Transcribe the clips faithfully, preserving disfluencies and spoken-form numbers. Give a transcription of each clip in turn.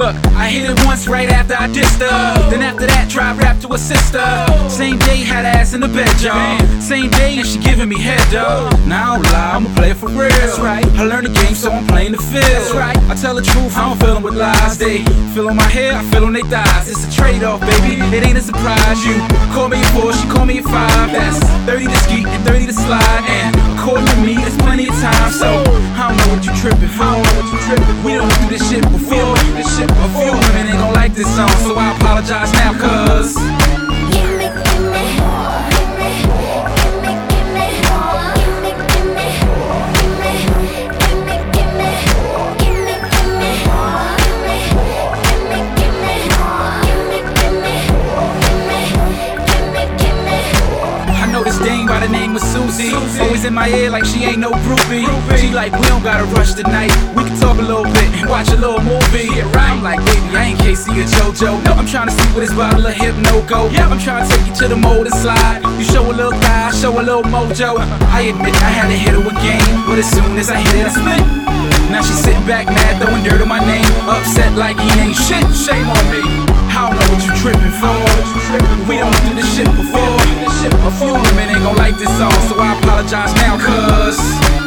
Look, I hit it once right after I dissed her. Then after that, tried rap to a sister. Same day, had ass in the bed, y'all. Same day, and she giving me head, dog. Now I don't lie, I'ma play it for real. That's right. I learned the game, so I'm playing the field. That's right. I tell the truth, I don't fill them with lies. They feel on my hair, I feel on their thighs. It's a trade-off, baby. It ain't a surprise. You call me a four, she call me a five. That's thirty to ski and thirty to slide. And according to me, there's plenty of time. So I don't know what you tripping for. I don't know what you tripping. We don't do this shit before. This shit before. A few women ain't gon' like this song, so I apologize now, cuz by the name of Susie. Always in my ear like she ain't no groupie. She like, we don't gotta rush tonight. We can talk a little bit and watch a little movie. I'm like, baby, I ain't K C or JoJo. No, I'm trying to see where this bottle of Hypno go. I'm trying to take you to the mold and slide. You show a little thigh, show a little mojo. I admit I had to hit her with game, but as soon as I hit it, I split. Now she's sitting back mad, throwing dirt on my name. Upset like he ain't shit, shame on me. I don't know what you tripping for. We don't do this shit before. A few women ain't gon' like this song, so I apologize now, cuz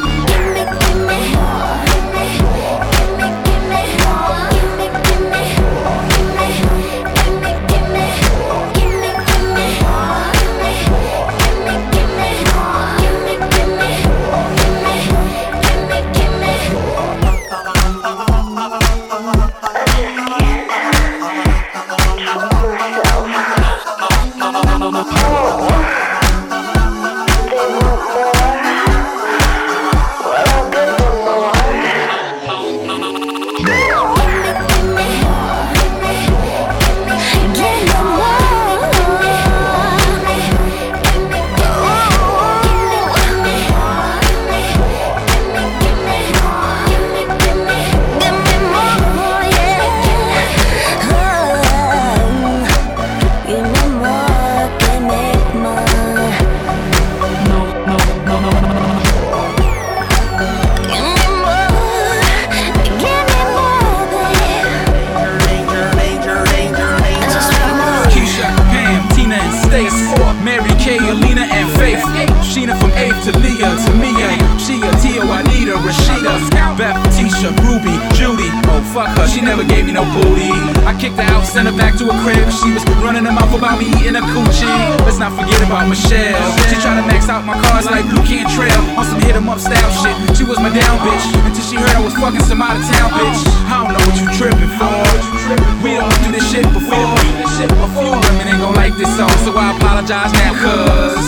Sheena from Ave to Leah to Mia, Shia, Tia, Juanita, Rashida, Beth, Tisha, Ruby, Judy. Oh fuck her, she never gave me no booty. I kicked her out, sent her back to her crib. She was running her mouth about me eating a coochie. Let's not forget about Michelle. She tried to max out my cars like Blue Cantrell on some hit 'em up style shit. She was my down bitch until she heard I was fucking some out of town bitch. I don't know what you tripping for. We don't do this shit before. A few women ain't gon' like this song, so I apologize now, cuz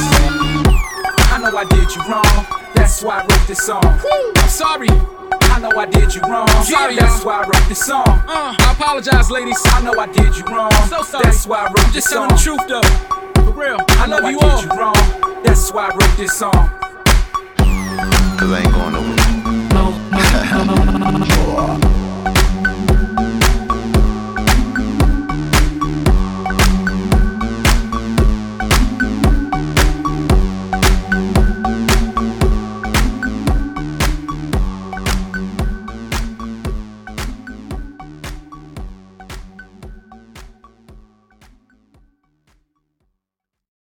I know I did you wrong, that's why I wrote this song. I'm sorry, I know I did you wrong. Sorry, that's why I wrote this song. Uh, I apologize, ladies. I know I did you wrong. So sorry. That's why I wrote this song. Just telling the truth, though. For real. I, I love you all. I did you wrong. That's why I wrote this song. Cause I ain't going nowhere. No, no, no, no, no, no.